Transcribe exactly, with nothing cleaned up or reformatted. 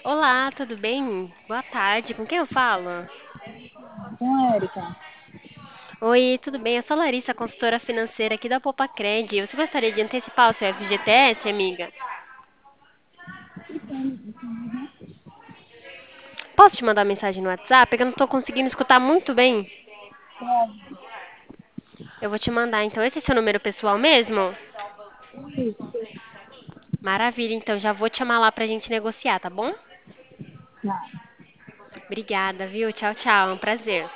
Olá, tudo bem? Boa tarde, com quem eu falo? Com a Érica. Oi, tudo bem? Eu sou a Larissa, consultora financeira aqui da Popacred. Você gostaria de antecipar o seu F G T S, amiga? E quando você mesmo Posso te mandar mensagem no WhatsApp? É que eu não estou conseguindo escutar muito bem. pode. Eu vou te mandar, então. Esse é seu número pessoal mesmo? Isso. Maravilha, então já vou te chamar lá pra gente negociar, tá bom? Tá. Obrigada, viu? Tchau, tchau. É um prazer.